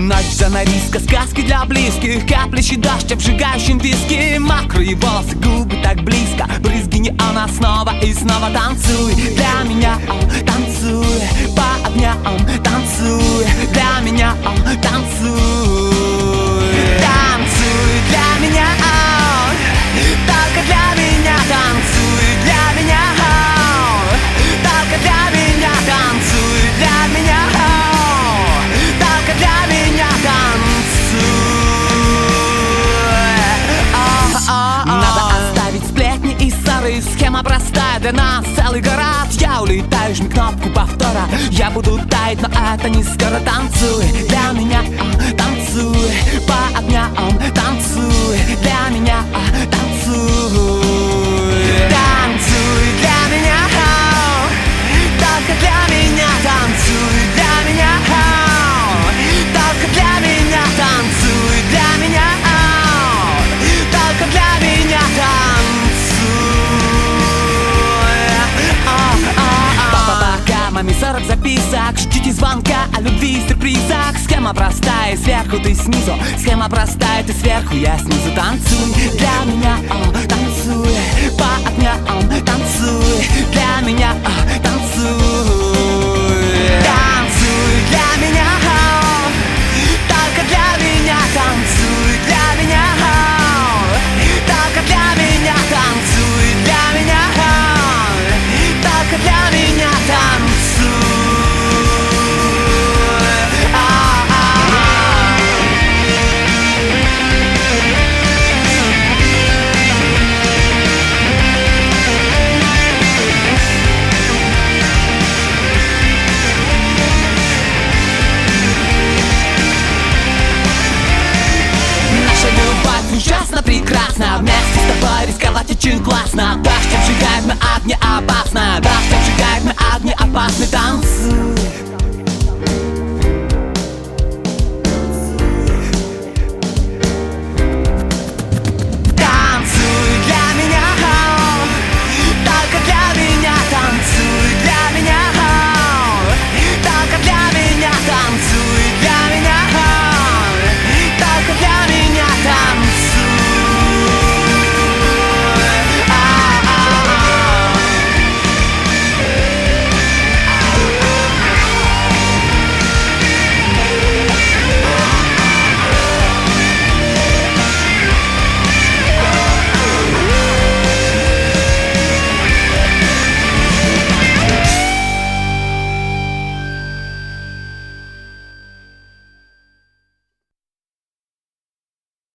Ночь занавеска, сказки для близких, каплящий дождь, обжигающий виски. Мокрые волосы, губы так близко, брызги неона снова и снова. Танцуй для меня, танцуй по огням, танцуй для меня, танцуй. Танцуй для меня, только для меня. Танцуй для меня, только для меня. Танцуй для меня, только для меня. Танцуй. Надо оставить сплетни и ссоры. Схема простая, для нас целый город. Я улетаю, жми кнопку повтора. Я буду таять, но это не скоро. Танцуй для меня, танцуй по огням, танцуй для меня, танцуй. Танцуй для меня, только для меня. Танцуй для меня, только для меня. Танцуй для меня, только для меня. Маме 40 записок, ждите звонка о любви и сюрпризах. Схема простая, сверху ты снизу. Схема простая, ты сверху, я снизу. Танцуй для меня, танцуй по огням, танцуй для меня, танцуй. Танцуй для меня, только для меня. Танцуй для меня, только для меня. Танцуй для меня, только для меня. Танцуй. Наша любовь ужасно прекрасна. Вместе с тобой рисковать очень классно.